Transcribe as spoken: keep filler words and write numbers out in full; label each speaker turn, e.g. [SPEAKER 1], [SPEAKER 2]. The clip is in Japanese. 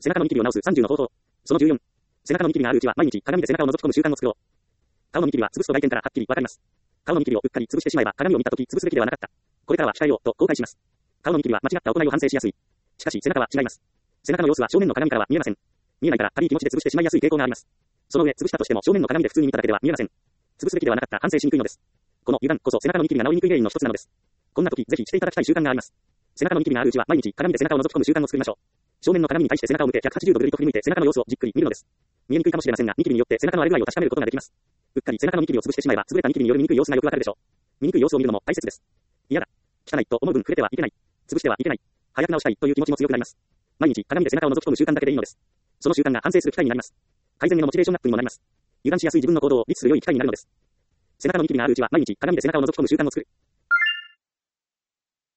[SPEAKER 1] 背中のニキビを治すさんじゅうの方法。そのじゅうよん。背中のニキビがあるうちは毎日鏡で背中を覗き込む習慣を作ろう。顔のニキビは潰すと外見からはっきりわかります。顔のニキビをうっかり潰してしまえば鏡を見たとき潰すべきではなかった。これからは控えようと後悔します。顔のニキビは間違った行いを反省しやすい。しかし背中は違います。背中の様子は正面の鏡からは見えません。見えないから軽い気持ちで潰してしまいやすい傾向があります。その上潰したとしても正面の鏡で普通に見ただけでは見えません。潰すべきではなかった反省しにくいのです。この油断こそ背中のニキビが治りにくい原因の一つなのです。こんな時ぜひしていただきたい習慣があります。背中のニキビがあるうちは毎日鏡で背中を覗き込む習慣を作りましょう。正面の鏡に対して背中を向けひゃくはちじゅうどぐるりと振り向いて背中の様子をじっくり見るのです。見えにくいかもしれませんが、ニキビによって背中のある具合を確かめることができます。うっかり背中のニキビを潰してしまえば、潰れたニキビによる見にくい様子がよくわかるでしょう。見にくい様子を見るのも大切です。嫌だ。汚いと思う分触れてはいけない。潰してはいけない。早く直したいという気持ちも強くなります。毎日鏡で背中を覗き込む習慣だけでいいのです。その習慣が反省する機会になります。改善へのモチベーションアップにもなります。油断しやすい自分の行動を律する良い機会になるのです。背中のニキビがあるうちは毎日鏡で背中を覗き込む習慣を作る。